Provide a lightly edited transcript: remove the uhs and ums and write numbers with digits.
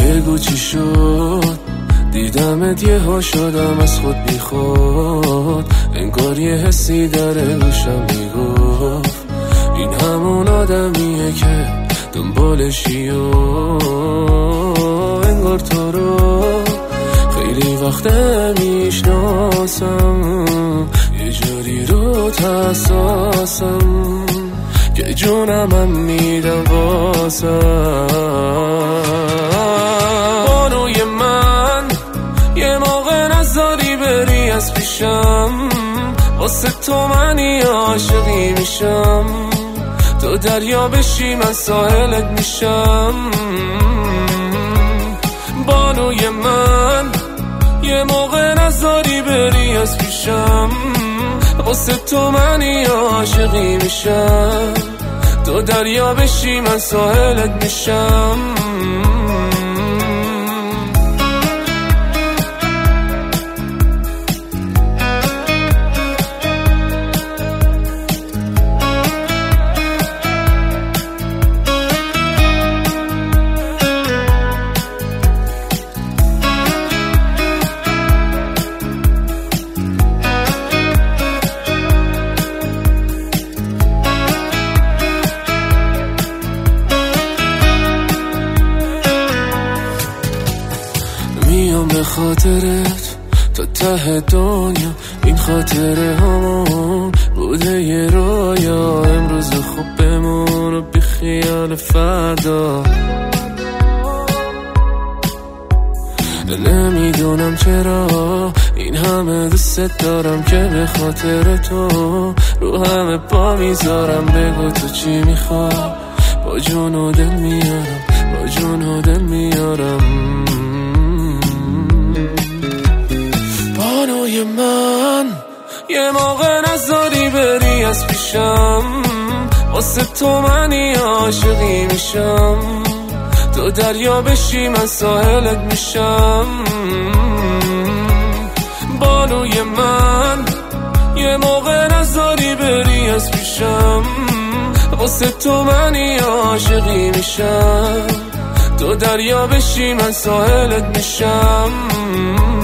بگو چی شد، دیدمت یه ها شدم از خود بی خود، انگار یه حسی داره گوشم میگفت این همون آدمیه که دنبالشی و انگار تو رو خیلی وقت میشناسم، یه جوری رو حساسم که جونم هم میدم واسم. بانوی من یه موقع نذاری بری از پیشم، واسه تو منی عاشقی میشم، تو دریا بشی من ساحلت میشم. بانوی من یه موقع نذاری بری از پیشم، واسه تو منی عاشقی میشم، تو دریا بشی من ساحلت میشم. میام به خاطرت تا ته دنیا، این خاطره همون بوده یه رویا، امروز خوب بمون و بی خیال فردا. نمیدونم چرا این همه دوست دارم که به خاطر تو رو همه پا میذارم. بگو تو چی میخوای، با جون و دل میارم، با جون و دل میارم. بانوی من یه موقع نذاری بری از پیشم، واسه تو منی عاشقی میشم، تو دریا بشی من ساحلت میشم. بانوی من یه موقع نذاری بری از پیشم، واسه تو منی عاشقی میشم، تو دریا بشی من ساحلت میشم.